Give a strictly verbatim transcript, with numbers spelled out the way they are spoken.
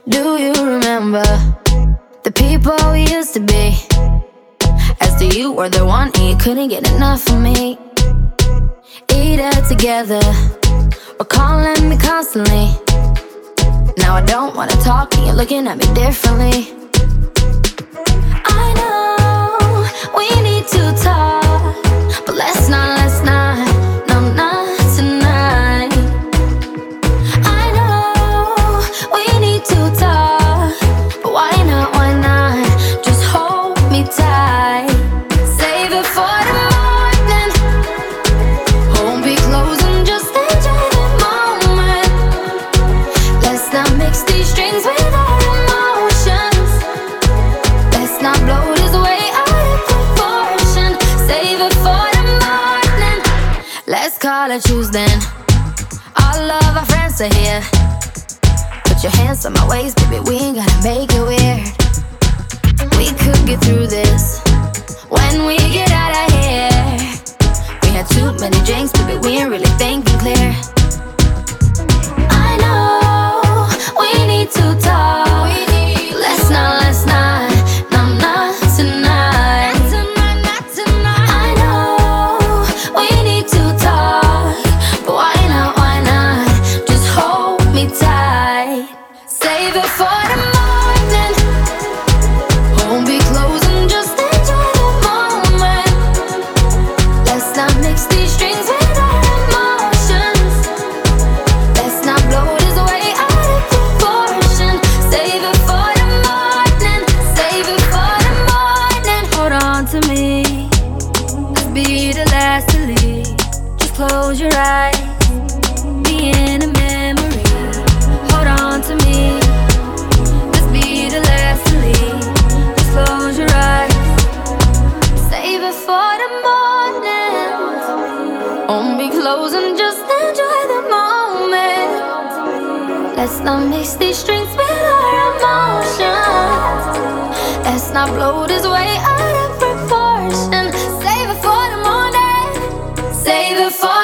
Do you remember the people we used to be? As to you were the one and you couldn't get enough of me. Eat it together or calling me constantly. Now I don't wanna talk and you're looking at me differently. I know we need to talk, but let's not, let's not, no, not tonight. I know we need to talk, but why not, why not, just hold me tight. Save it for the morning, won't be closing, just enjoy the moment. Let's not mix these strings with our emotions. Let's not blow this way out of proportion. Save it for the morning. Let's call it Tuesday. All of our friends are here. Put your hands on my waist, baby, we ain't gotta make it weird. We could get through this when we get out of here. We had too many drinks, baby, we ain't really thinking clear. I know we need to talk. Let's not, let's not, no, not tonight. I know we need to talk, but why not, why not, just hold me tight. Save it for the morning, won't be closing, just enjoy the moment. Let's not mix these strings with our emotions. Let's not blow this way out of proportion. Save it for the morning, save it for the morning. Hold on to me, let's be the last to leave. Just close your eyes, be in a memory. Hold on to me, let's be the last to leave. Just close your eyes, save it for the morning. Won't be closing, just enjoy the moment. Let's not mix these strings with our emotions. Let's not blow this way out of proportion. Save it for the morning, save it for